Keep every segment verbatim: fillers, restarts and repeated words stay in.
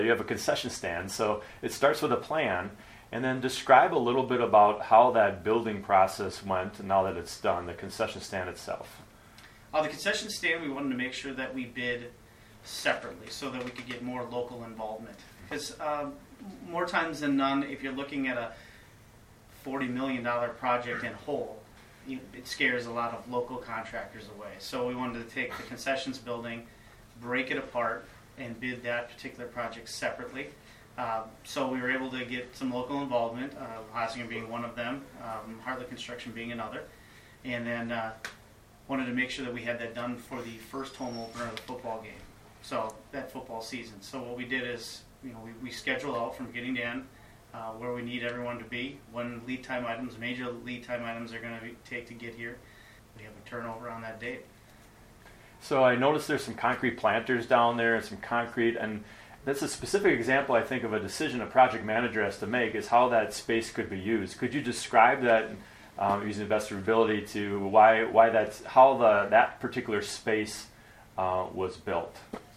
You have a concession stand, so it starts with a plan, and then describe a little bit about how that building process went now that it's done, the concession stand itself. Uh, the concession stand, we wanted to make sure that we bid separately so that we could get more local involvement. Because um, more times than none, if you're looking at a forty million dollars project in whole, you, it scares a lot of local contractors away. So we wanted to take the concessions building, break it apart, and bid that particular project separately. Uh, so we were able to get some local involvement, uh, Hosinger being one of them, um, Hartley Construction being another, and then uh, wanted to make sure that we had that done for the first home opener of the football game, so that football season. So what we did is, you know, we, we schedule out from beginning to end uh, where we need everyone to be, when lead time items, major lead time items are going to take to get here. We have a turnover on that date. So I noticed there's some concrete planters down there and some concrete, and that's a specific example, I think, of a decision a project manager has to make, is how that space could be used. Could you describe that, um, using investor ability, to why why that's how the that particular space uh, was built?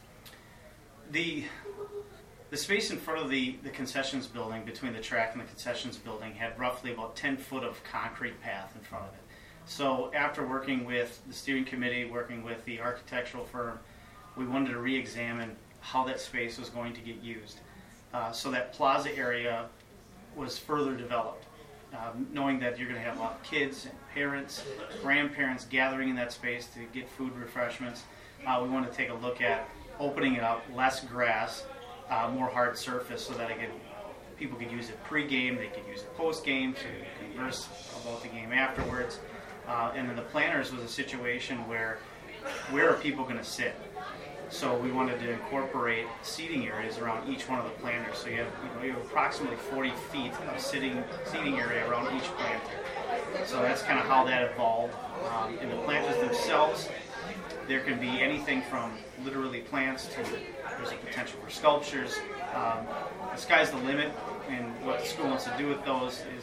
The the space in front of the, the concessions building, between the track and the concessions building, had roughly about ten foot of concrete path in front of it. So after working with the steering committee, working with the architectural firm, we wanted to re-examine how that space was going to get used. Uh, so that plaza area was further developed, um, knowing that you're going to have a lot of kids and parents, grandparents gathering in that space to get food, refreshments. Uh, we want to take a look at opening it up, less grass, uh, more hard surface, so that again, people could use it pre-game, they could use it post-game to converse about the game afterwards. Uh, and then the planners was a situation where, where are people going to sit? So we wanted to incorporate seating areas around each one of the planters. So you have, you know, you have approximately forty feet of sitting seating area around each planter. So that's kind of how that evolved. Um, in the planters themselves, there can be anything from literally plants to there's a potential for sculptures. Um, the sky's the limit, and what the school wants to do with those is